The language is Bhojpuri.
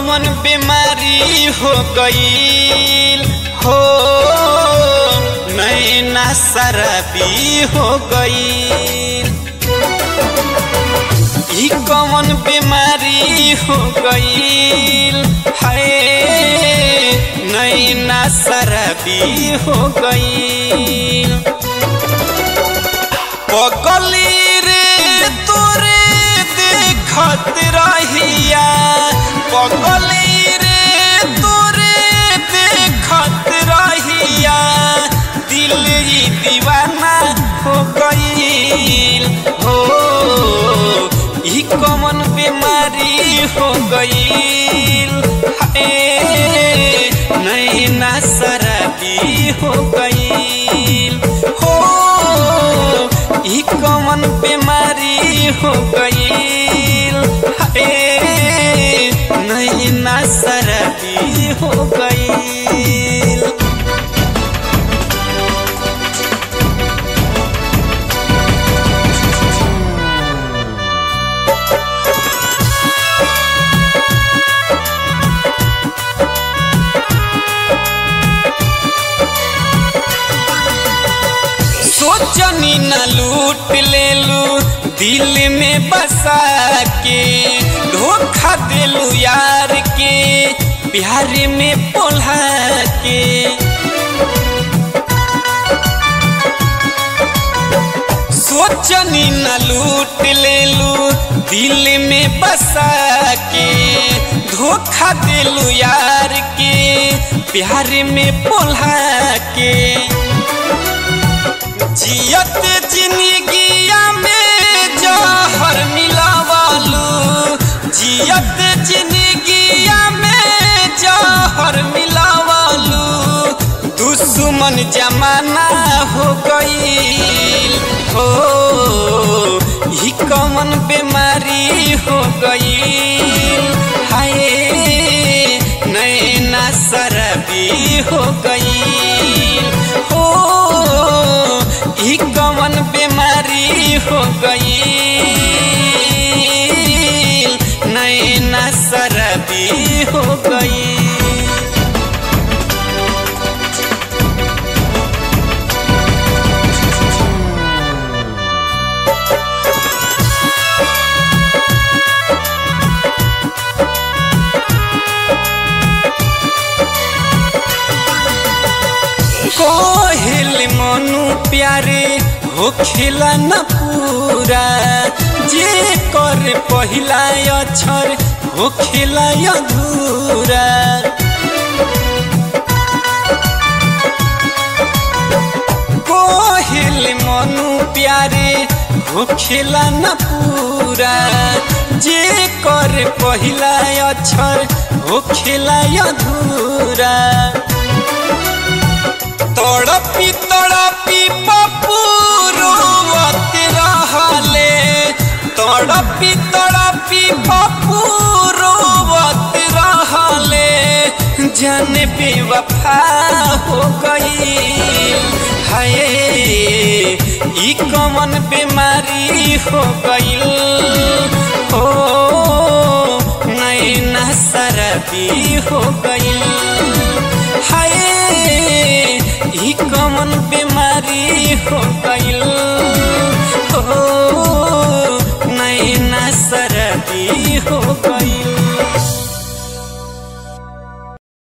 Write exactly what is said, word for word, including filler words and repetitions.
कौन बीमारी हो गईल हो नैना शराबी हो गईल। ई कौन बीमारी हो गईल है नैना शराबी हो गईल। पगली रे तोरे देखत रहिया पगली रे तोरे देखत रहिया दिल ही दीवाना हो गईल हो। ई कौन बीमारी हो गईल है नैना शराबी हो गईल हो। ई कौन बीमारी हो गईल है नैना शराबी हो गईल। सोचनी न लूट लेलू दिल में बसा के धोखा देलू यार के प्यार में पोल्हा के। सोचनी न लूट लेलू दिल में बसा के धोखा देलू यार के प्यार में पोल्हा के। जियत जिंदगिया में जहर मिलावालू जियत जिंदगिया में जहर मिलावालू दुश्मन जमाना हो गईल हो। ई कौन बीमारी हो गईल हाय नैना शराबी हो गईल हो। ई कौन बीमारी हो गईल नैना शराबी हो गईल। कोहिल मनु प्यारे हो खिला न पूरा जे कर पहिला अक्षर हो खिला अधूरा। कोहिल मनु प्यारे हो खिला न पूरा जे कर पहिला अक्षर हो खिला अधूरा। तड़पी तड़पी पप्पू रोवत रहले तड़पी तड़पी पप्पू रोवत रहले जान बेवफा हो गईल हाय। ई कौन बीमारी हो गईल हो नैना शराबी हो गईल हाय। ई कौन बीमारी हो गईल हो नैना शराबी हो गईल।